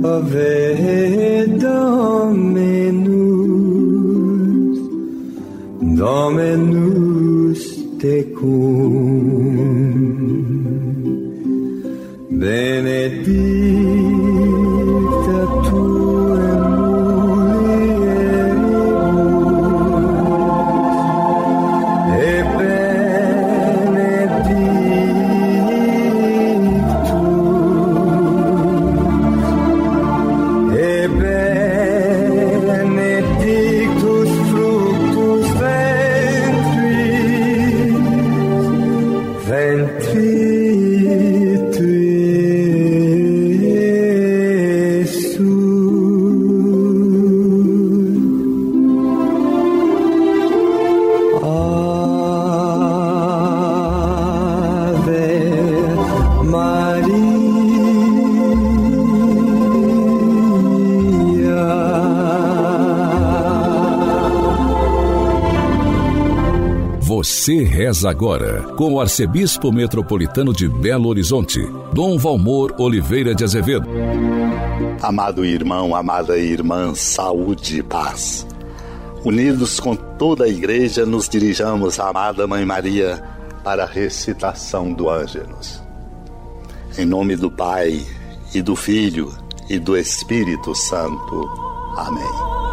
Ave Dominus tecum, benedicta tu in mulieribus, et benedictus fructus ventris tui, Você reza agora com o arcebispo metropolitano de Belo Horizonte, Dom Valmor Oliveira de Azevedo. Amado irmão, amada irmã, saúde e paz. Unidos com toda a igreja, nos dirijamos à amada Mãe Maria para a recitação do Ângelus. Em nome do Pai, e do Filho, e do Espírito Santo. Amém.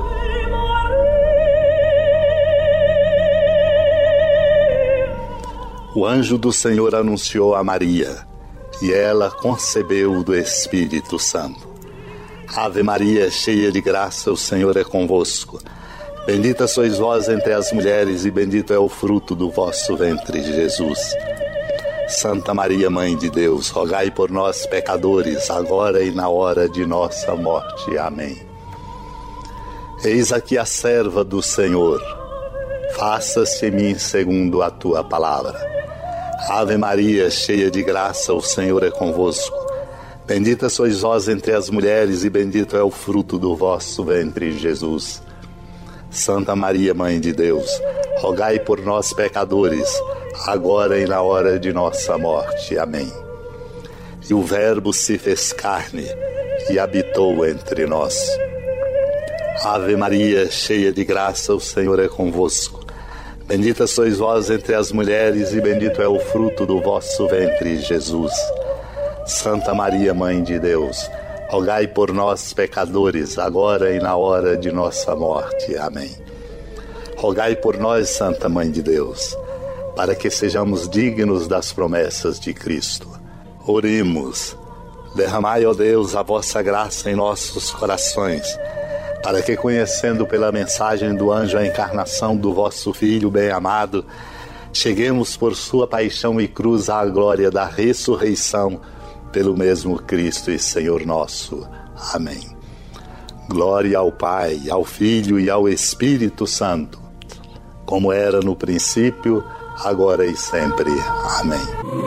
O anjo do Senhor anunciou a Maria, e ela concebeu do Espírito Santo. Ave Maria, cheia de graça, o Senhor é convosco. Bendita sois vós entre as mulheres, e bendito é o fruto do vosso ventre, Jesus. Santa Maria, Mãe de Deus, rogai por nós, pecadores, agora e na hora de nossa morte. Amém. Eis aqui a serva do Senhor. Faça-se em mim segundo a tua palavra. Ave Maria, cheia de graça, o Senhor é convosco. Bendita sois vós entre as mulheres, e bendito é o fruto do vosso ventre, Jesus. Santa Maria, Mãe de Deus, rogai por nós, pecadores, agora e na hora de nossa morte. Amém. E o Verbo se fez carne e habitou entre nós. Ave Maria, cheia de graça, o Senhor é convosco. Bendita sois vós entre as mulheres, e bendito é o fruto do vosso ventre, Jesus. Santa Maria, Mãe de Deus, rogai por nós, pecadores, agora e na hora de nossa morte. Amém. Rogai por nós, Santa Mãe de Deus, para que sejamos dignos das promessas de Cristo. Oremos. Derramai, ó Deus, a vossa graça em nossos corações, para que, conhecendo pela mensagem do anjo a encarnação do vosso Filho bem-amado, cheguemos por sua paixão e cruz à glória da ressurreição pelo mesmo Cristo e Senhor nosso. Amém. Glória ao Pai, ao Filho e ao Espírito Santo, como era no princípio, agora e sempre. Amém.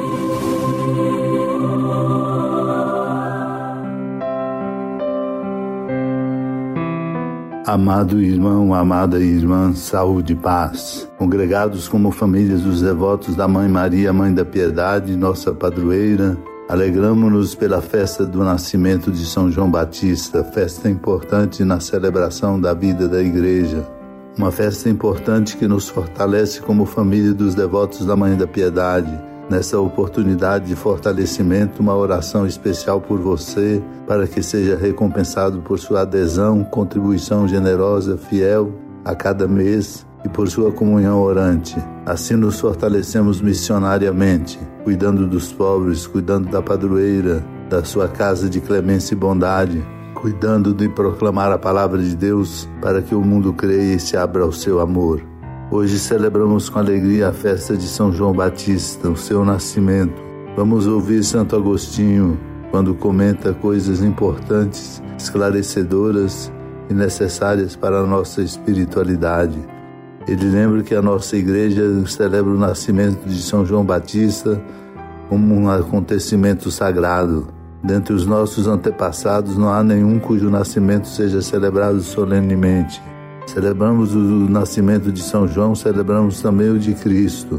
Amado irmão, amada irmã, saúde e paz. Congregados como famílias dos devotos da Mãe Maria, Mãe da Piedade, nossa padroeira, alegramo-nos pela festa do nascimento de São João Batista, festa importante na celebração da vida da Igreja. Uma festa importante que nos fortalece como família dos devotos da Mãe da Piedade. Nessa oportunidade de fortalecimento, uma oração especial por você, para que seja recompensado por sua adesão, contribuição generosa, fiel a cada mês, e por sua comunhão orante. Assim nos fortalecemos missionariamente, cuidando dos pobres, cuidando da padroeira, da sua casa de clemência e bondade, cuidando de proclamar a palavra de Deus para que o mundo creia e se abra ao seu amor. Hoje celebramos com alegria a festa de São João Batista, o seu nascimento. Vamos ouvir Santo Agostinho quando comenta coisas importantes, esclarecedoras e necessárias para a nossa espiritualidade. Ele lembra que a nossa igreja celebra o nascimento de São João Batista como um acontecimento sagrado. Dentre os nossos antepassados não há nenhum cujo nascimento seja celebrado solenemente. Celebramos o nascimento de São João, celebramos também o de Cristo.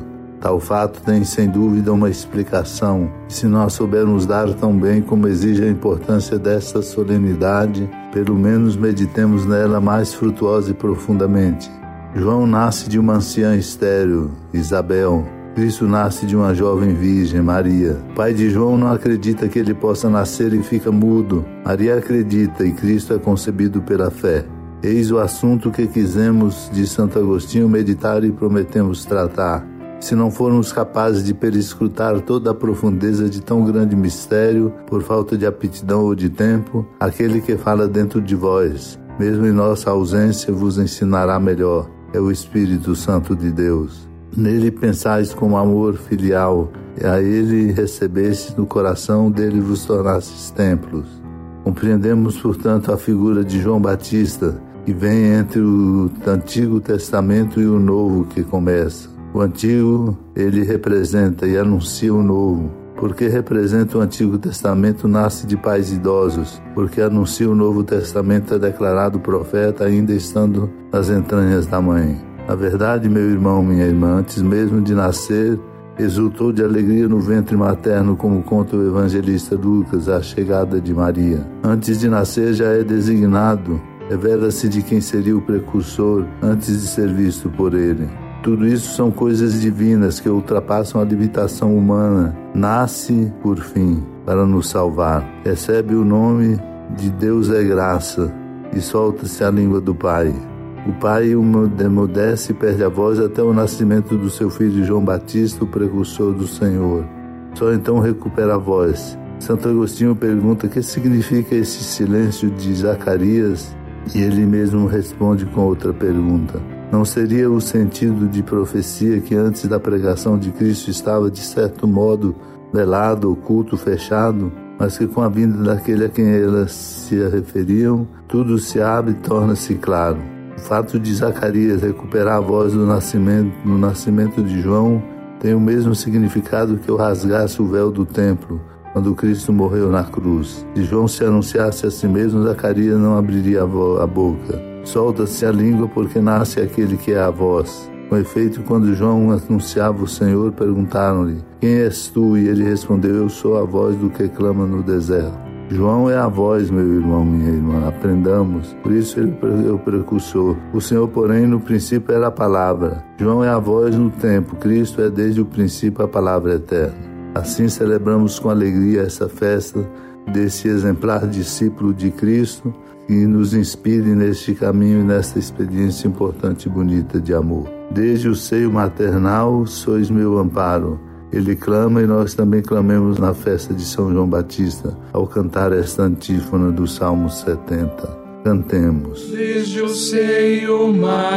Tal fato tem sem dúvida uma explicação. Se nós soubermos dar tão bem como exige a importância dessa solenidade, pelo menos meditemos nela mais frutuosa e profundamente. João nasce de uma anciã estéril, Isabel. Cristo nasce de uma jovem virgem, Maria. O pai de João não acredita que ele possa nascer e fica mudo. Maria acredita e Cristo é concebido pela fé. Eis o assunto que quisemos de Santo Agostinho meditar e prometemos tratar. Se não formos capazes de perscrutar toda a profundeza de tão grande mistério, por falta de aptidão ou de tempo, aquele que fala dentro de vós, mesmo em nossa ausência, vos ensinará melhor. É o Espírito Santo de Deus. Nele pensais com amor filial, e a ele recebestes no coração, dele vos tornastes templos. Compreendemos, portanto, a figura de João Batista, que vem entre o Antigo Testamento e o Novo que começa. O Antigo, ele representa e anuncia o Novo. Porque representa o Antigo Testamento, nasce de pais idosos. Porque anuncia o Novo Testamento, é declarado profeta ainda estando nas entranhas da mãe. Na verdade, meu irmão, minha irmã, antes mesmo de nascer, exultou de alegria no ventre materno, como conta o evangelista Lucas, a chegada de Maria. Antes de nascer já é designado, revela-se de quem seria o precursor antes de ser visto por ele. Tudo isso são coisas divinas que ultrapassam a limitação humana. Nasce, por fim, para nos salvar. Recebe o nome de Deus é graça e solta-se a língua do Pai. O Pai o demudece e perde a voz até o nascimento do seu filho João Batista, o precursor do Senhor. Só então recupera a voz. Santo Agostinho pergunta o que significa esse silêncio de Zacarias e ele mesmo responde com outra pergunta. Não seria o sentido de profecia que antes da pregação de Cristo estava de certo modo velado, oculto, fechado, mas que com a vinda daquele a quem elas se referiam, tudo se abre e torna-se claro. O fato de Zacarias recuperar a voz no nascimento de João tem o mesmo significado que eu rasgasse o véu do templo quando Cristo morreu na cruz. Se João se anunciasse a si mesmo, Zacarias não abriria a boca. Solta-se a língua porque nasce aquele que é a voz. Com efeito, quando João anunciava o Senhor, perguntaram-lhe: quem és tu? E ele respondeu: eu sou a voz do que clama no deserto. João é a voz, meu irmão, minha irmã, aprendamos. Por isso ele é o precursor. O Senhor, porém, no princípio era a palavra. João é a voz no tempo. Cristo é desde o princípio a palavra eterna. Assim celebramos com alegria essa festa desse exemplar discípulo de Cristo, que nos inspire neste caminho e nesta experiência importante e bonita de amor. Desde o seio maternal sois meu amparo. Ele clama e nós também clamemos na festa de São João Batista, ao cantar esta antífona do Salmo 70. Cantemos. Desde o seio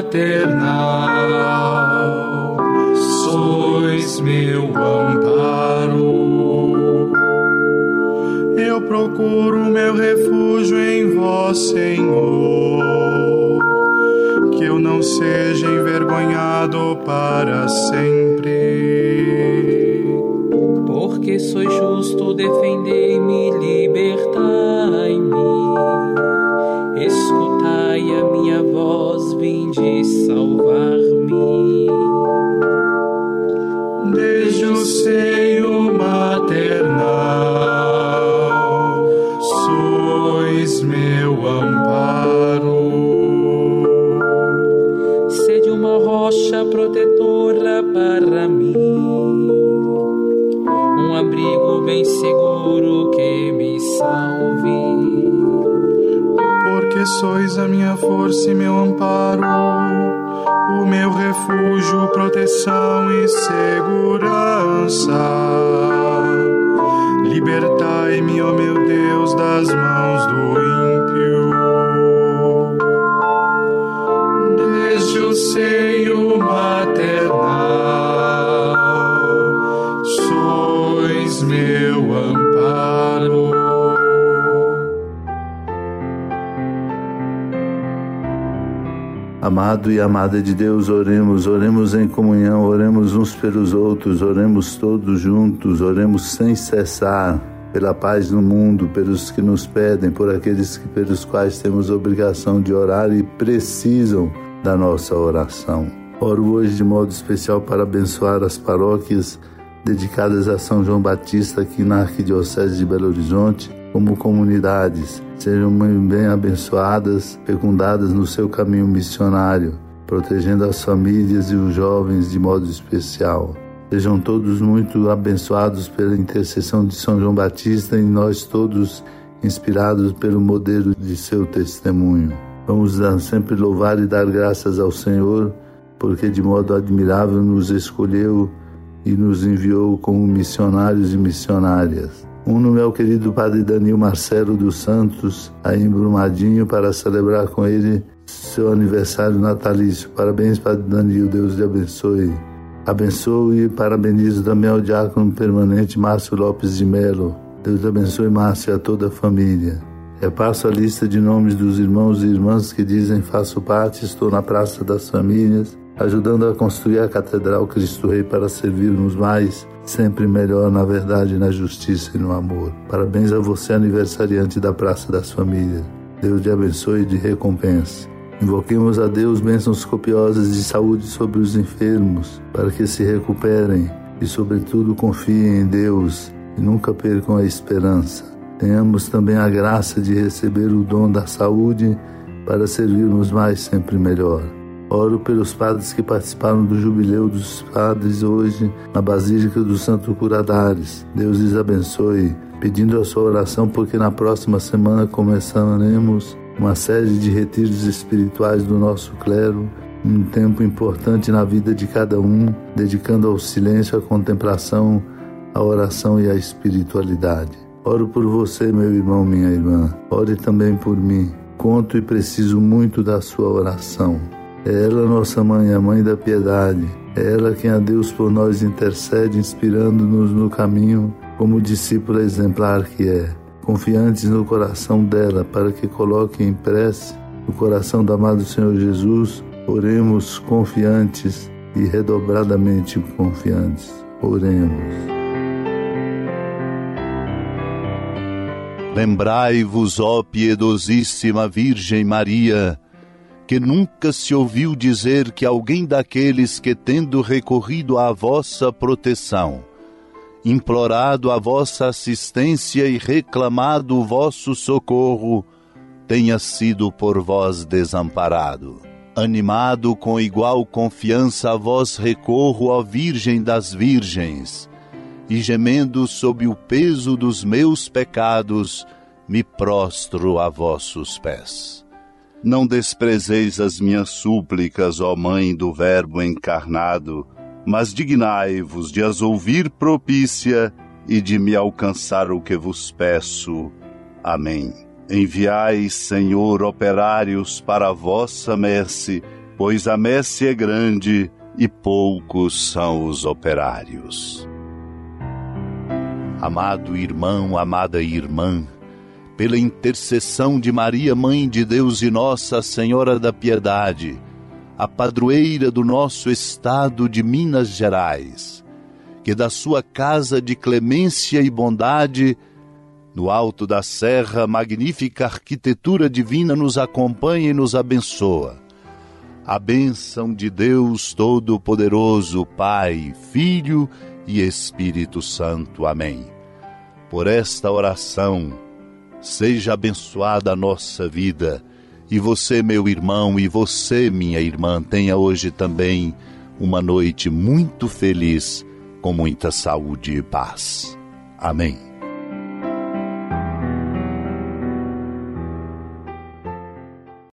maternal sois meu amparo. Eu procuro meu refúgio em vós, Senhor, que eu não seja envergonhado para sempre. Porque sois justo, defendei-me, libertai-me. Escutai a minha voz, vinde salvar-me. Desde o seio maternal sois meu amparo. Sede uma rocha protetora para mim, um abrigo bem seguro que me salve. Porque sois a minha força e meu amparo, o meu refúgio, proteção e segurança. Libertai-me, ó meu Deus, das mãos do ímpio. Desde o seio maternal sois meu amparo. Amado e amada de Deus, oremos em comunhão, oremos uns pelos outros, oremos todos juntos, oremos sem cessar pela paz no mundo, pelos que nos pedem, por aqueles pelos quais temos obrigação de orar e precisam da nossa oração. Oro hoje de modo especial para abençoar as paróquias dedicadas a São João Batista aqui na Arquidiocese de Belo Horizonte, como comunidades. Sejam bem abençoadas, fecundadas no seu caminho missionário, protegendo as famílias e os jovens de modo especial. Sejam todos muito abençoados pela intercessão de São João Batista e nós todos inspirados pelo modelo de seu testemunho. Vamos sempre louvar e dar graças ao Senhor, porque de modo admirável nos escolheu e nos enviou como missionários e missionárias. Uno meu querido Padre Danilo Marcelo dos Santos, aí em Brumadinho, para celebrar com ele seu aniversário natalício. Parabéns, Padre Danilo, Deus lhe abençoe. Abençoe e parabenizo também ao diácono permanente Márcio Lopes de Melo. Deus abençoe, Márcio, e a toda a família. Repasso a lista de nomes dos irmãos e irmãs que dizem: faço parte, estou na Praça das Famílias, ajudando a construir a Catedral Cristo Rei para servirmos mais, sempre melhor na verdade, na justiça e no amor. Parabéns a você, aniversariante da Praça das Famílias. Deus te abençoe e te recompense. Invoquemos a Deus bênçãos copiosas de saúde sobre os enfermos, para que se recuperem e, sobretudo, confiem em Deus e nunca percam a esperança. Tenhamos também a graça de receber o dom da saúde para servirmos mais, sempre melhor. Oro pelos padres que participaram do Jubileu dos Padres hoje na Basílica do Santo Curadares. Deus lhes abençoe, pedindo a sua oração, porque na próxima semana começaremos uma série de retiros espirituais do nosso clero, um tempo importante na vida de cada um, dedicando ao silêncio, à contemplação, à oração e à espiritualidade. Oro por você, meu irmão, minha irmã. Ore também por mim. Conto e preciso muito da sua oração. É ela nossa mãe, a mãe da piedade. É ela quem a Deus por nós intercede, inspirando-nos no caminho como discípula exemplar que é. Confiantes no coração dela, para que coloque em prece o coração do amado Senhor Jesus, oremos confiantes e redobradamente confiantes. Oremos. Lembrai-vos, ó piedosíssima Virgem Maria, que nunca se ouviu dizer que alguém daqueles que, tendo recorrido à vossa proteção, implorado a vossa assistência e reclamado o vosso socorro, tenha sido por vós desamparado. Animado com igual confiança, a vós recorro, ó Virgem das Virgens, e gemendo sob o peso dos meus pecados, me prostro a vossos pés. Não desprezeis as minhas súplicas, ó Mãe do Verbo encarnado, mas dignai-vos de as ouvir propícia e de me alcançar o que vos peço. Amém. Enviai, Senhor, operários para a vossa messe, pois a messe é grande e poucos são os operários. Amado irmão, amada irmã, pela intercessão de Maria, Mãe de Deus e Nossa Senhora da Piedade, a padroeira do nosso estado de Minas Gerais, que da sua casa de clemência e bondade, no alto da serra, magnífica arquitetura divina nos acompanha e nos abençoa. A bênção de Deus Todo-Poderoso, Pai, Filho e Espírito Santo. Amém. Por esta oração, seja abençoada a nossa vida, e você, meu irmão, e você, minha irmã, tenha hoje também uma noite muito feliz, com muita saúde e paz. Amém.